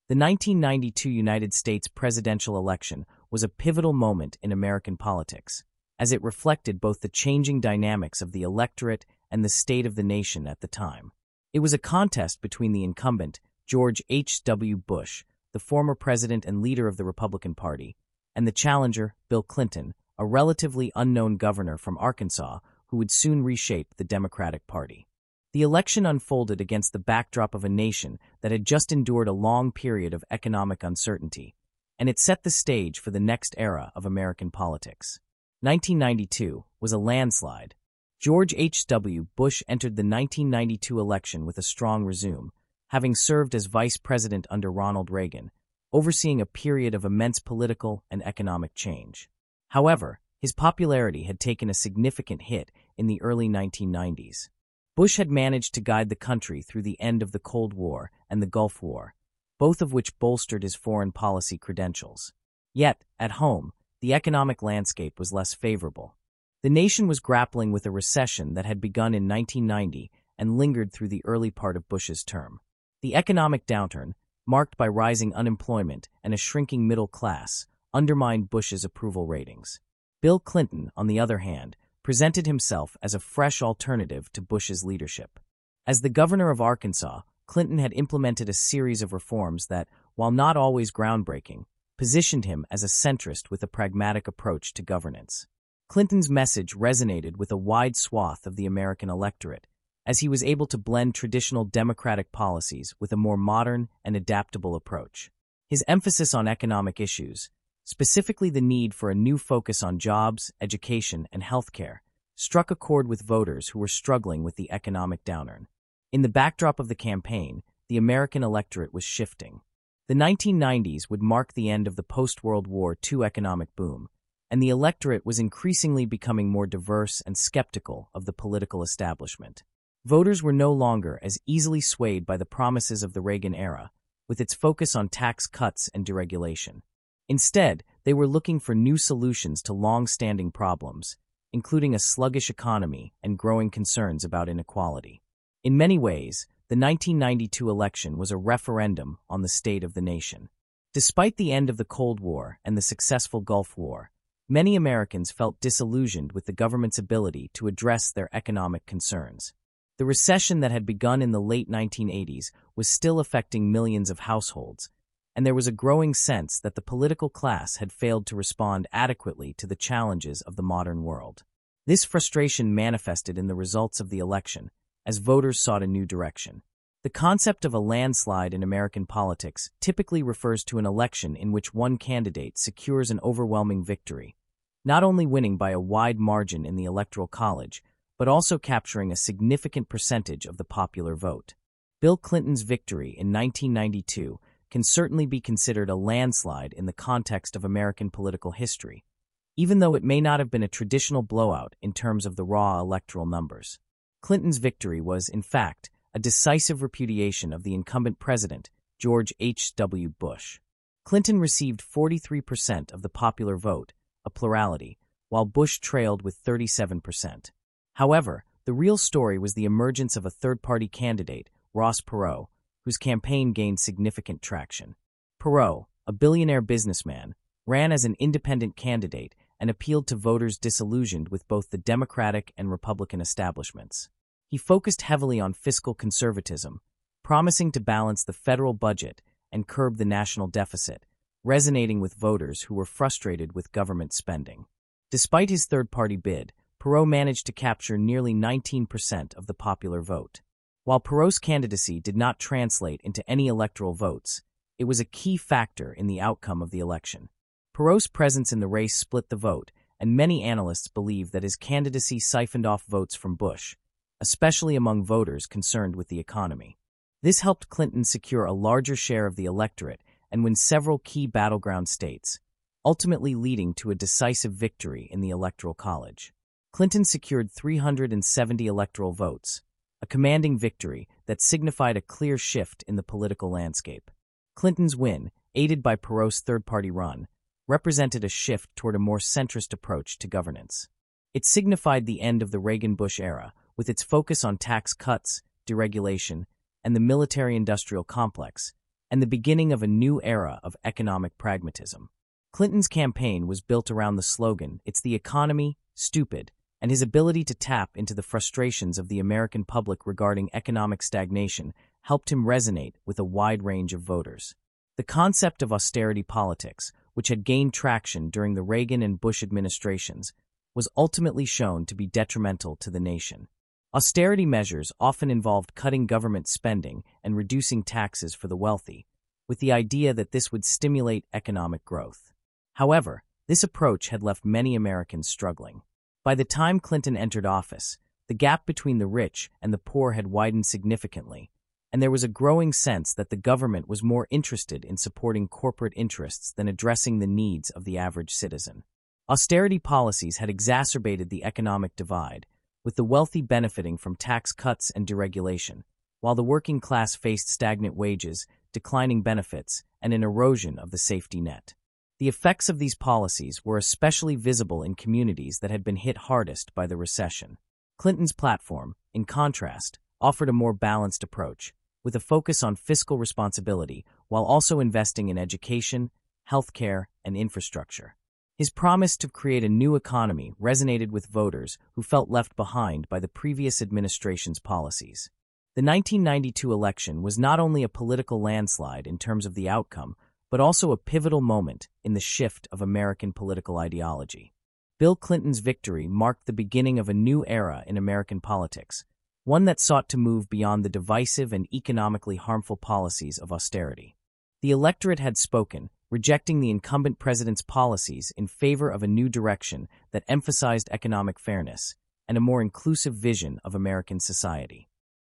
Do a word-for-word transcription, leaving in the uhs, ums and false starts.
The nineteen ninety-two United States presidential election was a pivotal moment in American politics, as it reflected both the changing dynamics of the electorate and the state of the nation at the time. It was a contest between the incumbent, George H W Bush, the former president and leader of the Republican Party, and the challenger, Bill Clinton, a relatively unknown governor from Arkansas who would soon reshape the Democratic Party. The election unfolded against the backdrop of a nation that had just endured a long period of economic uncertainty, and it set the stage for the next era of American politics. nineteen ninety-two was a landslide. George H W Bush entered the nineteen ninety-two election with a strong resume, having served as vice president under Ronald Reagan, overseeing a period of immense political and economic change. However, his popularity had taken a significant hit in the early nineteen nineties. Bush had managed to guide the country through the end of the Cold War and the Gulf War, both of which bolstered his foreign policy credentials. Yet, at home, the economic landscape was less favorable. The nation was grappling with a recession that had begun in nineteen ninety and lingered through the early part of Bush's term. The economic downturn, marked by rising unemployment and a shrinking middle class, undermined Bush's approval ratings. Bill Clinton, on the other hand, presented himself as a fresh alternative to Bush's leadership. As the governor of Arkansas, Clinton had implemented a series of reforms that, while not always groundbreaking, positioned him as a centrist with a pragmatic approach to governance. Clinton's message resonated with a wide swath of the American electorate, as he was able to blend traditional Democratic policies with a more modern and adaptable approach. His emphasis on economic issues, specifically the need for a new focus on jobs, education, and healthcare, struck a chord with voters who were struggling with the economic downturn. In the backdrop of the campaign, the American electorate was shifting. The nineteen nineties would mark the end of the post-World War Two economic boom, and the electorate was increasingly becoming more diverse and skeptical of the political establishment. Voters were no longer as easily swayed by the promises of the Reagan era, with its focus on tax cuts and deregulation. Instead, they were looking for new solutions to long-standing problems, including a sluggish economy and growing concerns about inequality. In many ways, the nineteen ninety-two election was a referendum on the state of the nation. Despite the end of the Cold War and the successful Gulf War, many Americans felt disillusioned with the government's ability to address their economic concerns. The recession that had begun in the late nineteen eighties was still affecting millions of households, and there was a growing sense that the political class had failed to respond adequately to the challenges of the modern world. This frustration manifested in the results of the election, as voters sought a new direction. The concept of a landslide in American politics typically refers to an election in which one candidate secures an overwhelming victory, not only winning by a wide margin in the Electoral College, but also capturing a significant percentage of the popular vote. Bill Clinton's victory in nineteen ninety-two can certainly be considered a landslide in the context of American political history, even though it may not have been a traditional blowout in terms of the raw electoral numbers. Clinton's victory was, in fact, a decisive repudiation of the incumbent president, George H W Bush. Clinton received forty-three percent of the popular vote, a plurality, while Bush trailed with thirty-seven percent. However, the real story was the emergence of a third-party candidate, Ross Perot, whose campaign gained significant traction. Perot, a billionaire businessman, ran as an independent candidate and appealed to voters disillusioned with both the Democratic and Republican establishments. He focused heavily on fiscal conservatism, promising to balance the federal budget and curb the national deficit, resonating with voters who were frustrated with government spending. Despite his third-party bid, Perot managed to capture nearly nineteen percent of the popular vote. While Perot's candidacy did not translate into any electoral votes, it was a key factor in the outcome of the election. Perot's presence in the race split the vote, and many analysts believe that his candidacy siphoned off votes from Bush, especially among voters concerned with the economy. This helped Clinton secure a larger share of the electorate and win several key battleground states, ultimately leading to a decisive victory in the Electoral College. Clinton secured three hundred seventy electoral votes, a commanding victory that signified a clear shift in the political landscape. Clinton's win, aided by Perot's third-party run, represented a shift toward a more centrist approach to governance. It signified the end of the Reagan-Bush era, with its focus on tax cuts, deregulation, and the military-industrial complex, and the beginning of a new era of economic pragmatism. Clinton's campaign was built around the slogan, "It's the economy, stupid," and his ability to tap into the frustrations of the American public regarding economic stagnation helped him resonate with a wide range of voters. The concept of austerity politics, which had gained traction during the Reagan and Bush administrations, was ultimately shown to be detrimental to the nation. Austerity measures often involved cutting government spending and reducing taxes for the wealthy, with the idea that this would stimulate economic growth. However, this approach had left many Americans struggling. By the time Clinton entered office, the gap between the rich and the poor had widened significantly, and there was a growing sense that the government was more interested in supporting corporate interests than addressing the needs of the average citizen. Austerity policies had exacerbated the economic divide, with the wealthy benefiting from tax cuts and deregulation, while the working class faced stagnant wages, declining benefits, and an erosion of the safety net. The effects of these policies were especially visible in communities that had been hit hardest by the recession. Clinton's platform, in contrast, offered a more balanced approach, with a focus on fiscal responsibility while also investing in education, healthcare, and infrastructure. His promise to create a new economy resonated with voters who felt left behind by the previous administration's policies. The nineteen ninety-two election was not only a political landslide in terms of the outcome, but also a pivotal moment in the shift of American political ideology. Bill Clinton's victory marked the beginning of a new era in American politics, one that sought to move beyond the divisive and economically harmful policies of austerity. The electorate had spoken, rejecting the incumbent president's policies in favor of a new direction that emphasized economic fairness and a more inclusive vision of American society.